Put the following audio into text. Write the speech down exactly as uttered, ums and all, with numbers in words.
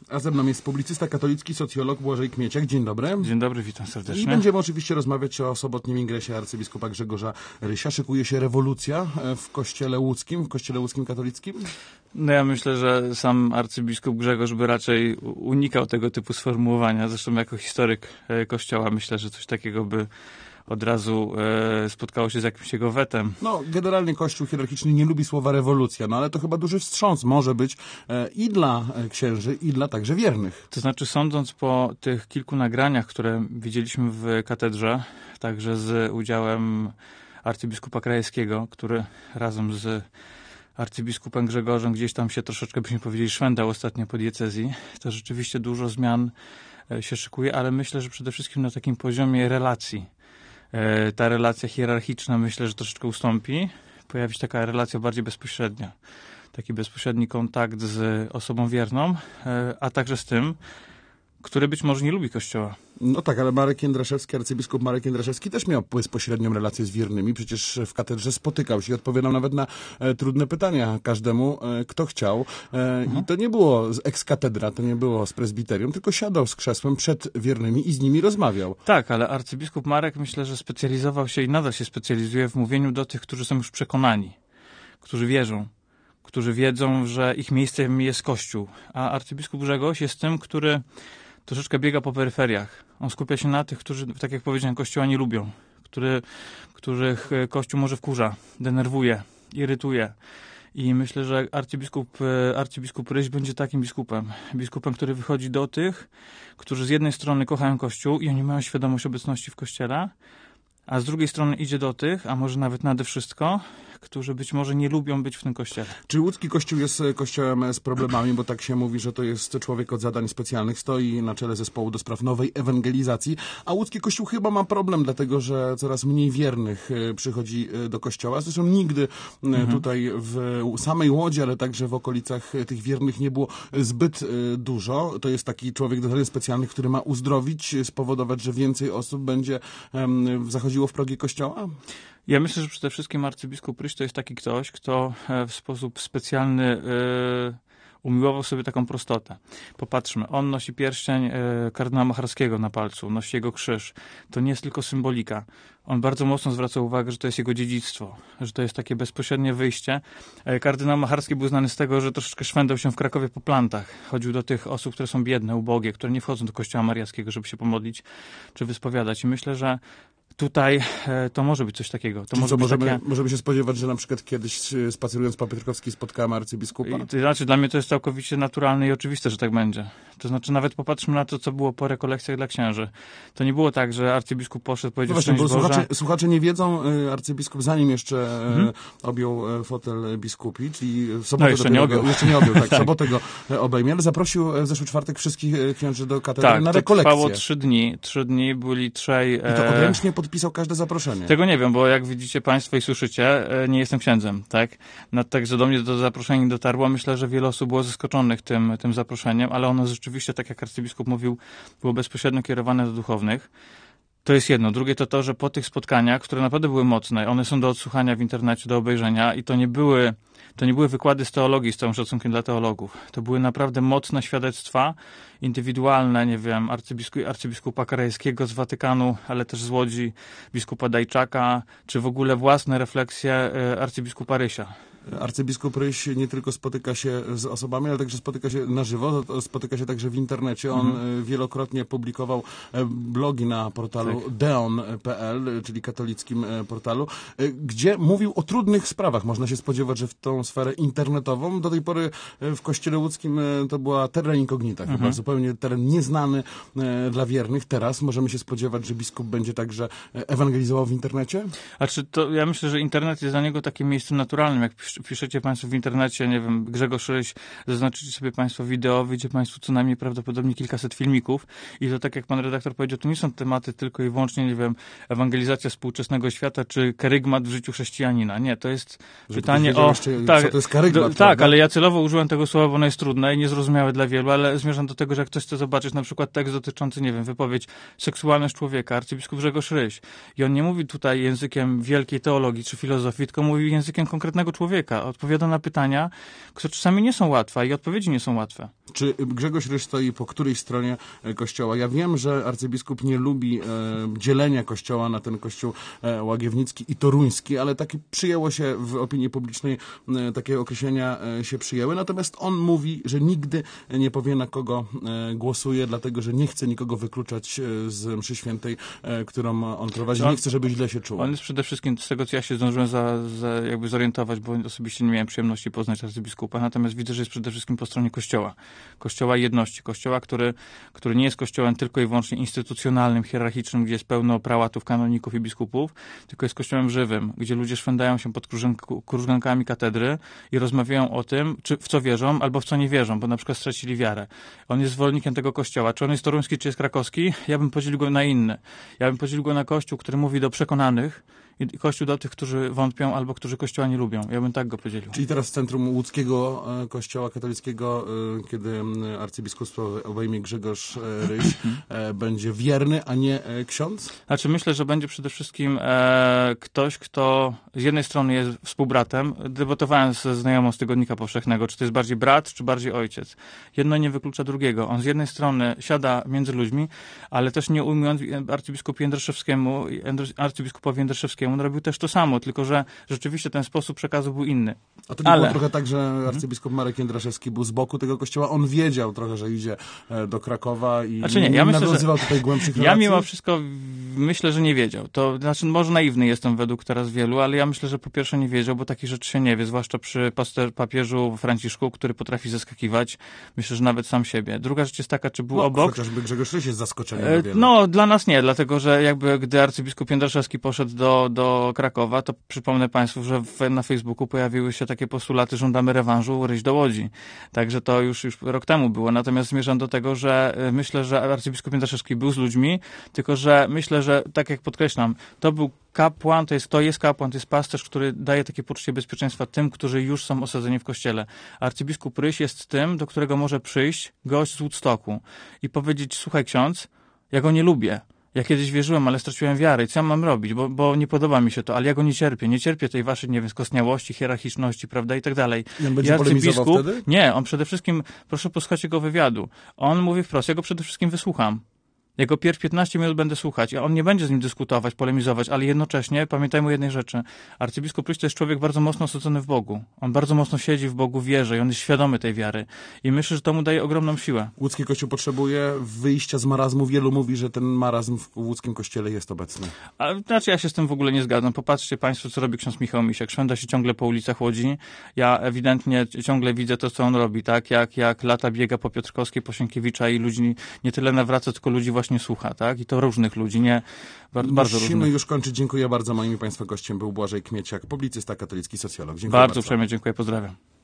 A ze mną jest publicysta katolicki, socjolog Błażej Kmieciak. Dzień dobry. Dzień dobry, witam serdecznie. I będziemy oczywiście rozmawiać o sobotnim ingresie arcybiskupa Grzegorza Rysia. Szykuje się rewolucja w kościele łódzkim, w kościele łódzkim katolickim? No ja myślę, że sam arcybiskup Grzegorz by raczej unikał tego typu sformułowania. Zresztą jako historyk kościoła myślę, że coś takiego by od razu e, spotkało się z jakimś jego wetem. No, generalnie Kościół hierarchiczny nie lubi słowa rewolucja, no ale to chyba duży wstrząs może być e, i dla księży, i dla także wiernych. To znaczy, sądząc po tych kilku nagraniach, które widzieliśmy w katedrze, także z udziałem arcybiskupa Krajewskiego, który razem z arcybiskupem Grzegorzem gdzieś tam się troszeczkę, byśmy powiedzieli, szwendał ostatnio po diecezji, to rzeczywiście dużo zmian się szykuje, ale myślę, że przede wszystkim na takim poziomie relacji. Ta relacja hierarchiczna myślę, że troszeczkę ustąpi. Pojawi się taka relacja bardziej bezpośrednia. Taki bezpośredni kontakt z osobą wierną, a także z tym, który być może nie lubi Kościoła. No tak, ale Marek Jędraszewski, arcybiskup Marek Jędraszewski też miał bezpośrednią relację z wiernymi. Przecież w katedrze spotykał się i odpowiadał nawet na e, trudne pytania każdemu, e, kto chciał. E, mhm. I to nie było z ex-katedra, to nie było z prezbiterium, tylko siadał z krzesłem przed wiernymi i z nimi rozmawiał. Tak, ale arcybiskup Marek myślę, że specjalizował się i nadal się specjalizuje w mówieniu do tych, którzy są już przekonani, którzy wierzą, którzy wiedzą, że ich miejscem jest Kościół. A arcybiskup Grzegorz jest tym, który troszeczkę biega po peryferiach. On skupia się na tych, którzy, tak jak powiedziałem, Kościoła nie lubią, który, których Kościół może wkurza, denerwuje, irytuje. I myślę, że arcybiskup, arcybiskup Ryś będzie takim biskupem. Biskupem, który wychodzi do tych, którzy z jednej strony kochają Kościół i oni mają świadomość obecności w Kościele, a z drugiej strony idzie do tych, a może nawet nade wszystko, którzy być może nie lubią być w tym kościele. Czy łódzki kościół jest kościołem z problemami, bo tak się mówi, że to jest człowiek od zadań specjalnych, stoi na czele zespołu do spraw nowej ewangelizacji, a łódzki kościół chyba ma problem, dlatego że coraz mniej wiernych przychodzi do kościoła. Zresztą nigdy mhm. tutaj w samej Łodzi, ale także w okolicach tych wiernych nie było zbyt dużo. To jest taki człowiek do zadań specjalnych, który ma uzdrowić, spowodować, że więcej osób będzie zachodziło w progi kościoła? Ja myślę, że przede wszystkim arcybiskup Ryś to jest taki ktoś, kto w sposób specjalny yy, umiłował sobie taką prostotę. Popatrzmy, on nosi pierścień yy, kardynała Macharskiego na palcu, nosi jego krzyż. To nie jest tylko symbolika. On bardzo mocno zwraca uwagę, że to jest jego dziedzictwo, że to jest takie bezpośrednie wyjście. Kardynał Macharski był znany z tego, że troszeczkę szwendał się w Krakowie po plantach. Chodził do tych osób, które są biedne, ubogie, które nie wchodzą do kościoła mariackiego, żeby się pomodlić czy wyspowiadać. I myślę, że tutaj e, to może być coś takiego. To może co, być możemy, takie... możemy się spodziewać, że na przykład kiedyś spacerując po Piotrkowskiej spotkamy arcybiskupa? I, to znaczy dla mnie to jest całkowicie naturalne i oczywiste, że tak będzie. To znaczy nawet popatrzmy na to, co było po rekolekcjach dla księży. To nie było tak, że arcybiskup poszedł, powiedział, no właśnie, bo Boże... słuchacze, słuchacze nie wiedzą, arcybiskup zanim jeszcze hmm? objął fotel biskupi, czyli w sobotę no, jeszcze nie objął. Go, jeszcze nie objął, tak, w sobotę go obejmie, ale zaprosił w zeszły czwartek wszystkich księży do katedry tak, na to rekolekcję. trwało trzy dni. Trzy dni byli trzej... I to odręcznie podpisał każde zaproszenie. Tego nie wiem, bo jak widzicie państwo i słyszycie, nie jestem księdzem, tak? No, także do mnie to zaproszenie dotarło. Myślę, że wiele osób było zaskoczonych tym, tym zaproszeniem, ale ono rzeczywiście, tak jak arcybiskup mówił, było bezpośrednio kierowane do duchownych. To jest jedno. Drugie to to, że po tych spotkaniach, które naprawdę były mocne, one są do odsłuchania w internecie, do obejrzenia i to nie były, to nie były wykłady z teologii, z całym szacunkiem dla teologów. To były naprawdę mocne świadectwa, indywidualne, nie wiem, arcybiskup, arcybiskupa Krajewskiego z Watykanu, ale też z Łodzi, biskupa Dajczaka, czy w ogóle własne refleksje arcybiskupa Rysia. Arcybiskup Ryś nie tylko spotyka się z osobami, ale także spotyka się na żywo, spotyka się także w internecie. On mhm. wielokrotnie publikował blogi na portalu tak. deon kropka p l, czyli katolickim portalu, gdzie mówił o trudnych sprawach. Można się spodziewać, że w tą sferę internetową do tej pory w Kościele Łódzkim to była terra incognita, mhm. chyba zupełnie teren nieznany dla wiernych. Teraz możemy się spodziewać, że biskup będzie także ewangelizował w internecie? A czy to, ja myślę, że internet jest dla niego takim miejscem naturalnym. Jak piszecie państwo w internecie, nie wiem, Grzegorz Ryś, zaznaczycie sobie państwo wideo, wyjdzie państwu co najmniej prawdopodobnie kilkaset filmików i to tak jak pan redaktor powiedział, to nie są tematy tylko i wyłącznie, nie wiem, ewangelizacja współczesnego świata, czy kerygmat w życiu chrześcijanina. Nie, to jest że pytanie o... Jeszcze, tak, co to jest kerygmat, do, tak, ale ja celowo użyłem tego słowa, bo ono jest trudne i niezrozumiałe dla wielu, ale zmierzam do tego, że jak ktoś chce zobaczyć na przykład tekst dotyczący, nie wiem, wypowiedź seksualność człowieka, arcybiskup Grzegorz Ryś i on nie mówi tutaj językiem wielkiej teologii czy filozofii, tylko mówi językiem konkretnego człowieka. człowieka, odpowiada na pytania, które czasami nie są łatwe i odpowiedzi nie są łatwe. Czy Grzegorz Ryś stoi po której stronie Kościoła? Ja wiem, że arcybiskup nie lubi e, dzielenia Kościoła na ten Kościół e, łagiewnicki i toruński, ale tak przyjęło się w opinii publicznej, e, takie określenia e, się przyjęły. Natomiast on mówi, że nigdy nie powie, na kogo e, głosuje, dlatego, że nie chce nikogo wykluczać e, z mszy świętej, e, którą on prowadzi. On, nie chce, żeby źle się czuł. On jest przede wszystkim, z tego co ja się zdążyłem za, za jakby zorientować, bo osobiście nie miałem przyjemności poznać arcybiskupa, natomiast widzę, że jest przede wszystkim po stronie Kościoła. Kościoła jedności. Kościoła, który, który nie jest kościołem tylko i wyłącznie instytucjonalnym, hierarchicznym, gdzie jest pełno prałatów, kanoników i biskupów, tylko jest kościołem żywym, gdzie ludzie szwędają się pod krużynk- krużgankami katedry i rozmawiają o tym, czy w co wierzą, albo w co nie wierzą, bo na przykład stracili wiarę. On jest zwolennikiem tego kościoła. Czy on jest toruński, czy jest krakowski? Ja bym podzielił go na inny. Ja bym podzielił go na kościół, który mówi do przekonanych, i Kościół do tych, którzy wątpią albo którzy Kościoła nie lubią. Ja bym tak go podzielił. Czyli teraz w centrum łódzkiego Kościoła katolickiego, kiedy arcybiskupstwo obejmie Grzegorz Ryś, będzie wierny, a nie ksiądz? Znaczy myślę, że będzie przede wszystkim e, ktoś, kto z jednej strony jest współbratem. Debatowałem ze znajomą z Tygodnika Powszechnego, czy to jest bardziej brat, czy bardziej ojciec. Jedno nie wyklucza drugiego. On z jednej strony siada między ludźmi, ale też nie ujmując arcybiskupowi Jędraszewskiemu, arcybiskupowi Jędraszewskiemu, on robił też to samo, tylko że rzeczywiście ten sposób przekazu był inny. A to nie Ale... było trochę tak, że arcybiskup Marek Jędraszewski był z boku tego kościoła, on wiedział trochę, że idzie do Krakowa i znaczy nie, ja myślę, nawiązywał że... tutaj głębszych ja relacji? Ja mimo wszystko myślę, że nie wiedział. To znaczy, może naiwny jestem według teraz wielu, ale ja myślę, że po pierwsze nie wiedział, bo takich rzeczy się nie wie, zwłaszcza przy paster, papieżu Franciszku, który potrafi zaskakiwać, myślę, że nawet sam siebie. Druga rzecz jest taka, czy był no, obok. Chociażby Grzegorz Ryś jest zaskoczony. E, no, dla nas nie, dlatego, że jakby gdy arcybiskup Jędraszewski poszedł do, do Krakowa, to przypomnę Państwu, że w, na Facebooku pojawiły się takie postulaty, żądamy rewanżu, Ryś do Łodzi. Także to już, już rok temu było. Natomiast zmierzam do tego, że myślę, że arcybiskup Jędraszewski był z ludźmi, tylko że myślę, że tak jak podkreślam, to był kapłan, to jest, to jest kapłan, to jest pasterz, który daje takie poczucie bezpieczeństwa tym, którzy już są osadzeni w kościele. Arcybiskup Ryś jest tym, do którego może przyjść gość z Woodstocku i powiedzieć, słuchaj ksiądz, ja go nie lubię. Ja kiedyś wierzyłem, ale straciłem wiarę. I co ja mam robić? Bo, bo nie podoba mi się to, ale ja go nie cierpię. Nie cierpię tej waszej, nie wiem, skostniałości, hierarchiczności, prawda, i tak dalej. I on będzie polemizował wtedy? Nie, on przede wszystkim, proszę posłuchać jego wywiadu. On mówi wprost, ja go przede wszystkim wysłucham. Jego pierw piętnaście minut będę słuchać. On nie będzie z nim dyskutować, polemizować, ale jednocześnie pamiętajmy o jednej rzeczy. Arcybiskup Ryś to jest człowiek bardzo mocno osadzony w Bogu. On bardzo mocno siedzi w Bogu, wierzy i on jest świadomy tej wiary. I myślę, że to mu daje ogromną siłę. Łódzki Kościół potrzebuje wyjścia z marazmu. Wielu mówi, że ten marazm w łódzkim kościele jest obecny. A, znaczy ja się z tym w ogóle nie zgadzam. Popatrzcie Państwo, co robi ksiądz Michał Misiak. Szwenda się ciągle po ulicach Łodzi. Ja ewidentnie ciągle widzę to, co on robi, tak? Jak, jak lata biega po Piotrkowskiej, po Sienkiewicza i ludzi nie tyle nawraca, tylko ludzi właśnie słucha, tak? I to różnych ludzi, nie? Bardzo, bardzo różnych. Musimy już kończyć. Dziękuję bardzo. Moim Państwa gościem był Błażej Kmieciak, publicysta, katolicki socjolog. Dziękuję bardzo. Bardzo uprzejmie dziękuję. Pozdrawiam.